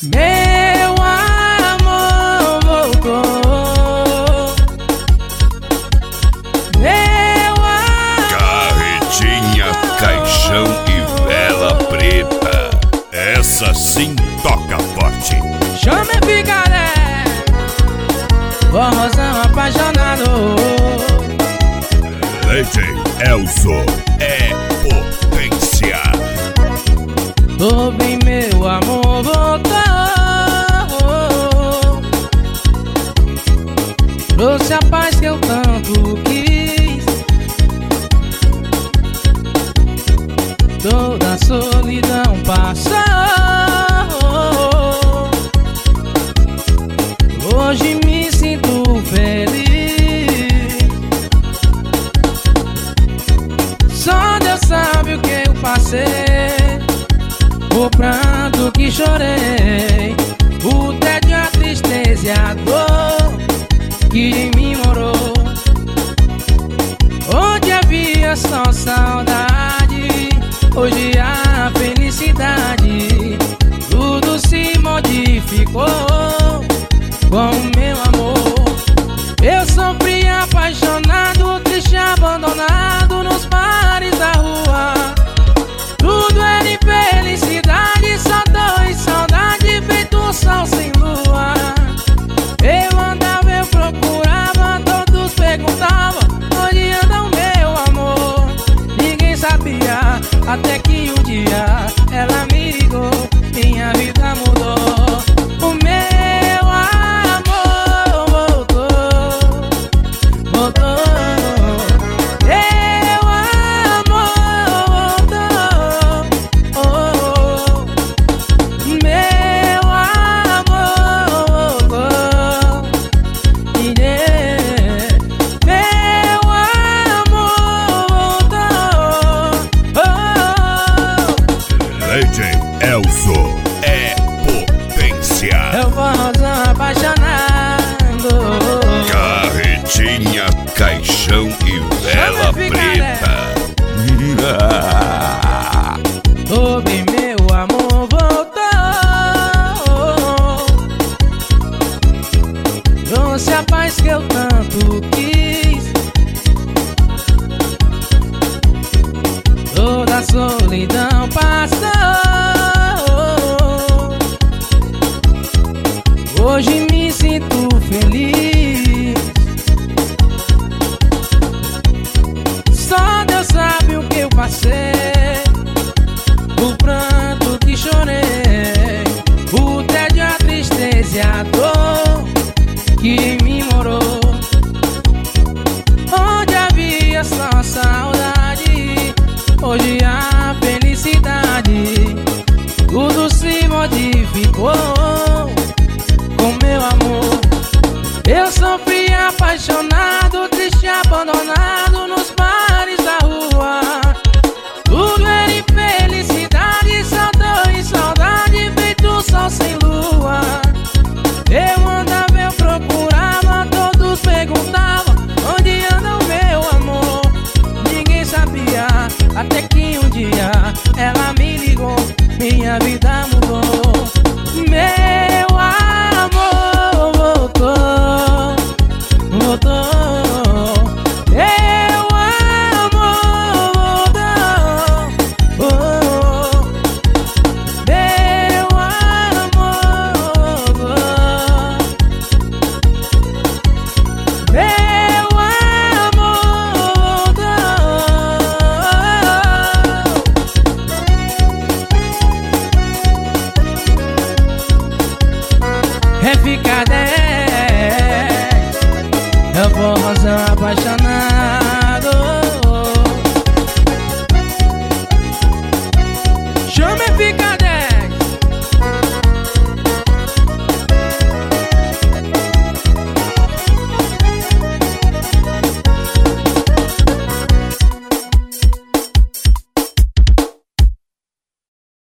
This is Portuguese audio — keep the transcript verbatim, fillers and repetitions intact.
Meu amor voltou. Meu amor. Carretinha, caixão e vela preta. Essa sim toca forte. Chama e picaré, forrozão apaixonado. Leite Elzo é potência. Tô bem, meu amor voltou. Trouxe a paz que eu tanto quis. Toda a solidão passou. Hoje me sinto feliz. Só Deus sabe o que eu passei, o pranto que chorei, o tédio, a tristeza e a dor que em mim morou. Onde havia só saudade, hoje há felicidade. Tudo se modificou com o meu amor. Eu sofri apaixonado, triste, abandonado nos bares da rua. Tudo era infelicidade, só dor e saudade, feito um sol sem lua. Eu andava, eu procurava, todos perguntavam onde anda o meu amor. Ninguém sabia, até que um dia ela me ligou, minha vida mudou. O meu amor voltou, voltou. Meu amor voltou, oh. Meu amor voltou, yeah. Meu amor voltou, oh. Leite Elzo é potência. Eu vou rosão apaixonado. Carretinha, caixão e vela preta. Tô bem, meu amor voltou. Trouxe a paz que eu tanto quis. Toda a solidão passou. Hoje me sinto feliz. Só Deus sabe o que eu passei, o pranto que chorei, o tédio, a tristeza e a dor que em mim morou. Onde havia só saudade, hoje há felicidade. Tudo se modificou com meu amor. Eu sofri apaixonado, triste, abandonado nos bares da rua. Tudo era infelicidade, só dor e saudade, feito um sol sem lua. Eu andava, eu procurava, todos perguntavam onde anda o meu amor. Ninguém sabia, até que um dia ela me ligou, minha vida mudou. Meu amor voltou, voltou. Meu amor voltou, oh. Meu amor voltou. Meu amor voltou. É ficar dez, eu vou rosão apaixonado.